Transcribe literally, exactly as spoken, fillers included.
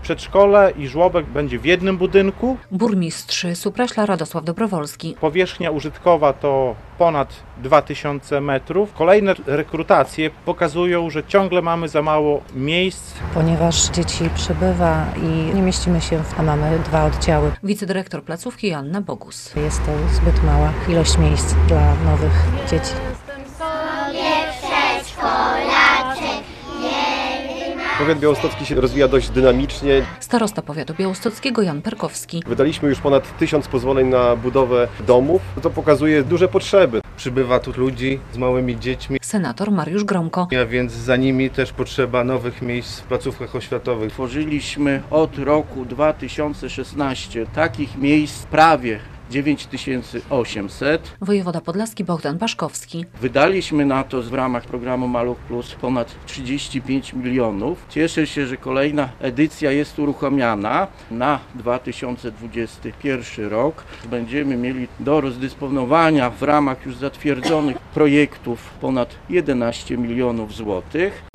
Przedszkole i żłobek będzie w jednym budynku. Burmistrz Supraśla Radosław Dobrowolski. Powierzchnia użytkowa to ponad dwa tysiące metrów. Kolejne rekrutacje pokazują, że ciągle mamy za mało miejsc. Ponieważ dzieci przybywa i nie mieścimy się, a mamy dwa oddziały. Wicedyrektor placówki Joanna Bogus. Jest to zbyt mała ilość miejsc dla nowych dzieci. Powiat białostocki się rozwija dość dynamicznie. Starosta powiatu białostockiego Jan Perkowski. Wydaliśmy już ponad tysiąc pozwoleń na budowę domów. To pokazuje duże potrzeby. Przybywa tu ludzi z małymi dziećmi, Senator Mariusz Gromko. a więc za nimi też potrzeba nowych miejsc w placówkach oświatowych. Tworzyliśmy od roku dwa tysiące szesnastego takich miejsc prawie dziewięć tysięcy osiemset. Wojewoda podlaski Bogdan Paszkowski. Wydaliśmy na to w ramach programu Maluch Plus ponad trzydzieści pięć milionów. Cieszę się, że kolejna edycja jest uruchamiana na dwa tysiące dwudziesty pierwszy rok. Będziemy mieli do rozdysponowania w ramach już zatwierdzonych projektów ponad jedenaście milionów złotych.